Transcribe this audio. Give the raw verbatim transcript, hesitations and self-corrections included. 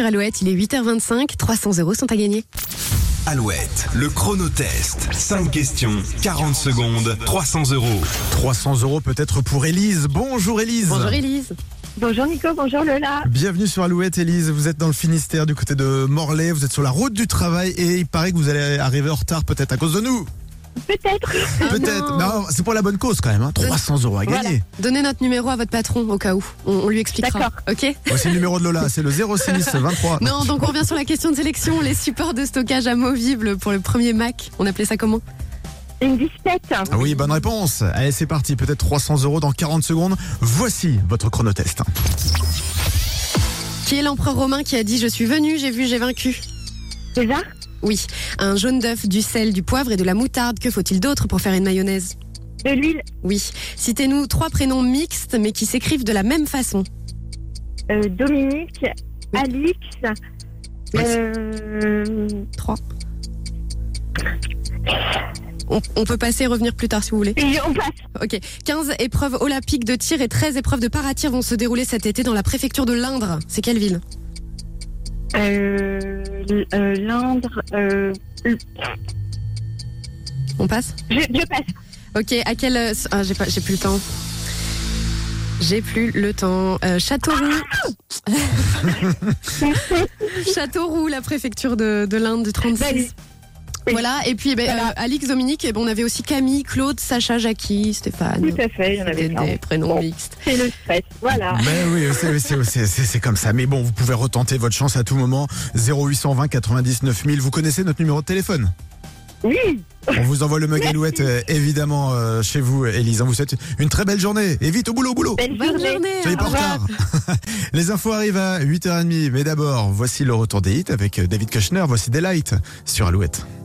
Alouette, il est huit heures vingt-cinq, trois cents euros sont à gagner. Alouette, le chronotest. cinq questions, quarante secondes, trois cents euros. trois cents euros peut-être pour Élise. Bonjour Élise. Bonjour Élise. Bonjour Nico, bonjour Lola. Bienvenue sur Alouette Élise, vous êtes dans le Finistère du côté de Morlaix, vous êtes sur la route du travail et il paraît que vous allez arriver en retard peut-être à cause de nous. Peut-être. Peut-être, non. mais alors, c'est pour la bonne cause quand même, hein. trois cents euros à gagner. Voilà. Donnez notre numéro à votre patron au cas où, on, on lui expliquera. D'accord. Ok. Voici le numéro de Lola, c'est le zéro six vingt-trois. Non, donc on revient sur la question de sélection, les supports de stockage amovibles pour le premier Mac, on appelait ça comment? Une disquette. Ah oui, bonne réponse. Allez, c'est parti, peut-être trois cents euros dans quarante secondes. Voici votre chronotest. Qui est l'empereur romain qui a dit « Je suis venu, j'ai vu, j'ai vaincu » César. Oui, un jaune d'œuf, du sel, du poivre et de la moutarde. Que faut-il d'autre pour faire une mayonnaise? De l'huile. Oui. Citez-nous trois prénoms mixtes mais qui s'écrivent de la même façon. Euh, Dominique. Oui. Alix. Oui. Euh, Trois. On, on peut passer et revenir plus tard si vous voulez. et on passe. Ok. quinze épreuves olympiques de tir et treize épreuves de paratir vont se dérouler cet été dans la préfecture de l'Indre. C'est quelle ville? Euh, euh, L'Indre. Euh, On passe? je, je passe. Ok. À quel... Ah, j'ai pas, j'ai plus le temps. J'ai plus le temps. Euh, Châteauroux. Châteauroux, la préfecture de, de l'Inde du trente-six. Oui. Voilà, et puis ben, Voilà. euh, Alix, Dominique, et ben, on avait aussi Camille, Claude, Sacha, Jackie, Stéphane. Tout à fait, il y en avait C'était plein. des prénoms Bon. mixtes. C'est le stress. Voilà. Ben oui, c'est, c'est, c'est, c'est, c'est comme ça. Mais bon, vous pouvez retenter votre chance à tout moment. zéro huit cent vingt quatre-vingt-dix-neuf mille. Vous connaissez notre numéro de téléphone? Oui. On vous envoie le mug Alouette euh, évidemment euh, chez vous, Élise. On vous souhaite une très belle journée. Et vite au boulot, au boulot. Belle Bonne journée. journée. Soyez pas en Au revoir. retard. Les infos arrivent à huit heures trente. Mais d'abord, voici le retour des hits avec David Kushner. Voici Delight sur Alouette.